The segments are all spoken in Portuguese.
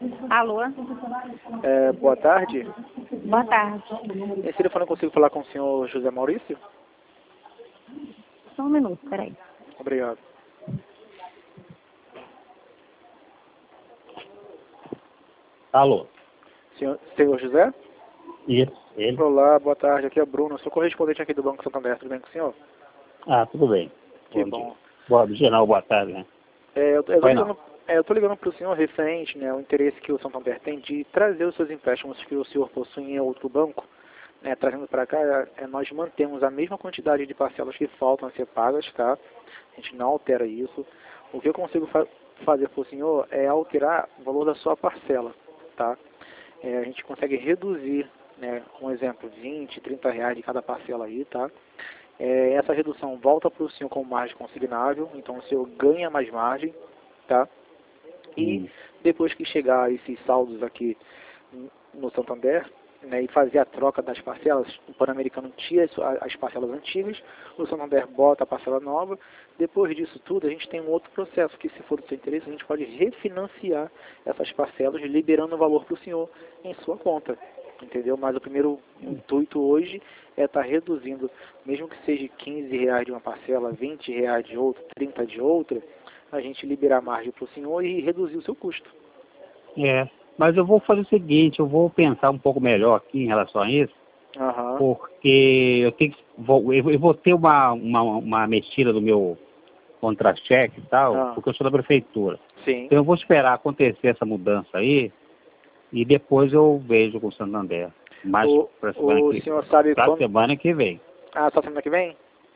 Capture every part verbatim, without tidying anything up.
Alô? É, boa tarde. Boa tarde. Esse telefone eu consigo falar com o senhor José Maurício? Só um minuto, peraí. Obrigado. Alô? Senhor, senhor José? Isso, ele? Olá, boa tarde. Aqui é Bruno. Eu sou correspondente aqui do Banco Santander. Tudo bem com o senhor? Ah, tudo bem. Que bom. bom. Dia. Boa, geral, boa tarde, né? É, eu, eu, tô Foi ligando, é, eu tô ligando para o senhor referente, né, o interesse que o Santander tem de trazer os seus empréstimos que o senhor possui em outro banco, né, trazendo para cá, é, nós mantemos a mesma quantidade de parcelas que faltam a ser pagas, tá? A gente não altera isso. O que eu consigo fa fazer para o senhor é alterar o valor da sua parcela, tá? É, a gente consegue reduzir, né, um exemplo, vinte, trinta reais de cada parcela aí, tá? É, essa redução volta para o senhor como margem consignável, então o senhor ganha mais margem, tá? E Hum. depois que chegar esses saldos aqui no Santander, né, e fazer a troca das parcelas, o Pan-Americano tira as parcelas antigas, o Santander bota a parcela nova. Depois disso tudo, a gente tem um outro processo que, se for do seu interesse, a gente pode refinanciar essas parcelas, liberando o valor para o senhor em sua conta. Entendeu? Mas o primeiro intuito hoje é estar tá reduzindo, mesmo que seja quinze reais de uma parcela, vinte reais de outra, trinta de outra, a gente liberar margem para o senhor e reduzir o seu custo. É, mas eu vou fazer o seguinte, eu vou pensar um pouco melhor aqui em relação a isso, Uhum. porque eu tenho que, vou, eu vou ter uma, uma, uma mexida do meu contra-cheque e tal, Ah. porque eu sou da prefeitura. Sim. Então eu vou esperar acontecer essa mudança aí, e depois eu vejo com o Santander. Mas O, para semana, o que, senhor sabe pra quando... semana que vem. Ah, só semana que vem?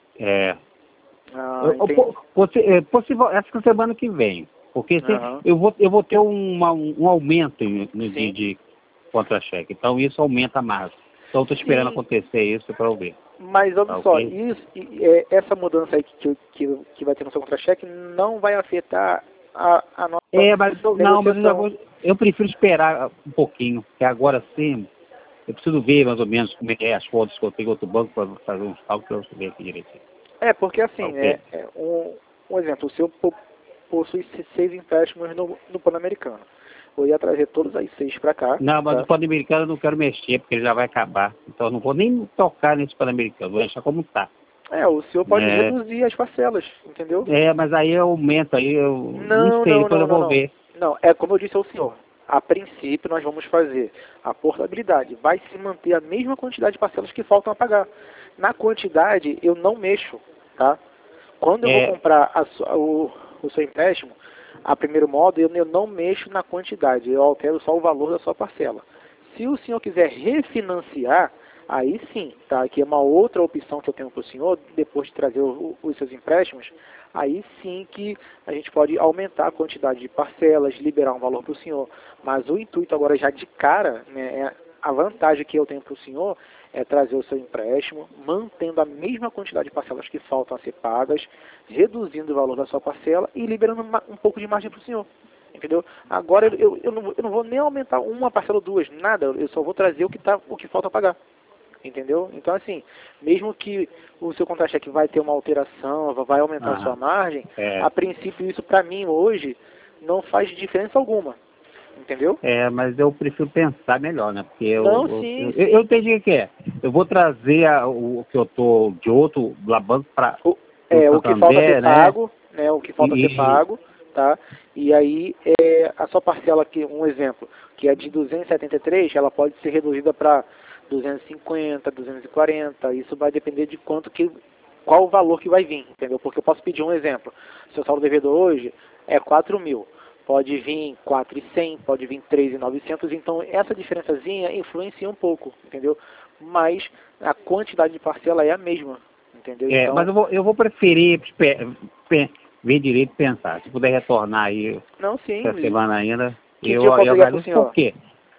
É. Ah, Eu, entendi. eu, possi- é, possível, essa semana que vem. Porque se, Uhum. eu, vou, eu vou ter uma, um aumento no dia Sim. de contra-cheque. Então isso aumenta mais. Então eu estou esperando Sim. acontecer isso para eu ver. Mas olha Tá só, ok? isso, e, é, essa mudança aí que, que, que vai ter no seu contra-cheque não vai afetar a, a nossa É, mas eu, não, mas eu já negociação. vou. Eu prefiro esperar um pouquinho, porque agora sim, eu preciso ver mais ou menos como é que é as contas que eu tenho em outro banco para fazer uns cálculos para eu ver aqui direitinho. É, porque Tá assim, ok? é, é um, um exemplo, o senhor po- possui seis empréstimos no, no Pan-Americano. Eu ia trazer todos as seis para cá, Não, mas tá? o Pan-Americano eu não quero mexer, porque ele já vai acabar. Então eu não vou nem tocar nesse Pan-Americano, vou deixar como está. É, o senhor pode É, reduzir as parcelas, entendeu? é, mas aí eu aumento, aí eu não Não, sei, não, depois não, eu não, vou não. ver. Não, é como eu disse ao senhor. A princípio, nós vamos fazer a portabilidade. Vai se manter a mesma quantidade de parcelas que faltam a pagar. Na quantidade, eu não mexo, tá? Quando eu vou É, comprar a su- o, o seu empréstimo, a primeiro modo, eu, eu não mexo na quantidade. Eu altero só o valor da sua parcela. Se o senhor quiser refinanciar, aí sim, tá? Aqui é uma outra opção que eu tenho para o senhor, depois de trazer o, os seus empréstimos, aí sim que a gente pode aumentar a quantidade de parcelas, liberar um valor para o senhor. Mas o intuito agora já de cara, né, é a vantagem que eu tenho para o senhor é trazer o seu empréstimo, mantendo a mesma quantidade de parcelas que faltam a ser pagas, reduzindo o valor da sua parcela e liberando uma, um pouco de margem para o senhor. Entendeu? Agora eu, eu, não, eu não vou nem aumentar uma parcela ou duas, nada, eu só vou trazer o que, tá, o que falta pagar. Entendeu? Então, assim, mesmo que o seu contra-cheque vai ter uma alteração, vai aumentar a sua aham, margem, é, a princípio isso para mim hoje não faz diferença alguma. Entendeu? é, mas eu prefiro pensar melhor, né? Porque Não, eu, sim, eu, eu, eu sim. entendi o que é. Eu vou trazer a, o que eu tô de outro da banco para O, o é, o que falta a ser Santander, né? pago, né? O que falta a ser E, pago, tá? E aí é, a sua parcela aqui, um exemplo, que é de duzentos e setenta e três, ela pode ser reduzida para duzentos e cinquenta, duzentos e quarenta, isso vai depender de quanto que, qual o valor que vai vir, entendeu? Porque eu posso pedir um exemplo. Seu saldo devedor hoje é quatro mil. Pode vir quatro mil e cem, pode vir três mil e novecentos, então essa diferençazinha influencia um pouco, entendeu? Mas a quantidade de parcela é a mesma, entendeu? é, mas Então, eu vou, eu vou preferir pe, pe, ver direito e pensar. Se puder retornar aí não, sim. essa semana ainda, Que dia eu eu, posso eu ligar para o agradeço. Por senhor? quê?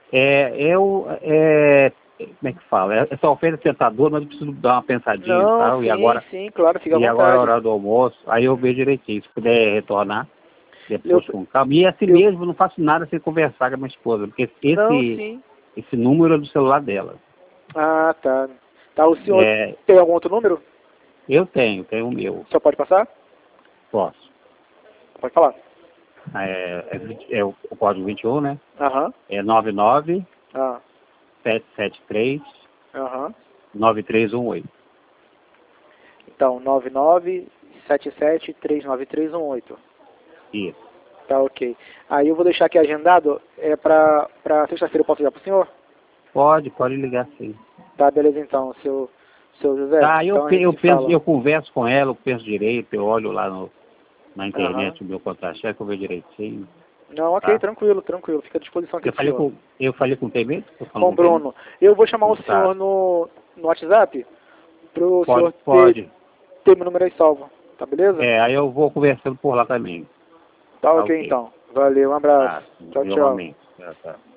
É, eu, é, como é que fala? Essa oferta é tentadora, mas eu preciso dar uma pensadinha e Não, tal. E sim, agora, sim, claro, fica à e agora é a vontade. hora do almoço, aí eu vejo direitinho. Se puder retornar, Eu, depois com calma. E assim eu, mesmo, não faço nada sem conversar com a minha esposa, porque não, esse, sim. esse número é do celular dela. Ah, tá. Tá, o senhor É, tem algum outro número? eu tenho, tenho o meu. O senhor pode passar? Posso. Pode falar. É, é, vinte é o, o código vinte e um, né? Aham. É nove nove Ah. sete sete três Aham. nove três um oito. Então, nove nove sete sete três nove três um oito. Isso. Tá, ok. Aí eu vou deixar aqui agendado, é pra, pra sexta-feira, eu posso ligar pro senhor? Pode, pode ligar sim. Tá, beleza então, seu, seu José. Tá, eu, Então a pe- gente eu se penso, fala. eu converso com ela, eu penso direito, eu olho lá no, na internet Aham. o meu contra-cheque, eu vejo direitinho. Não, ok, Tá. tranquilo, tranquilo. Fica à disposição aqui Eu do falei senhor. com, eu falei com quem mesmo? Tô falando Com o com quem? Bruno. Eu vou chamar o Tá. senhor no, no WhatsApp pro Pode, senhor ter, pode. ter meu número aí salvo. Tá beleza? É, aí eu vou conversando por lá também. Tá, Tá ok ok. então. Valeu, um abraço. Tá, Tchau, tchau. igualmente. Tá, tá.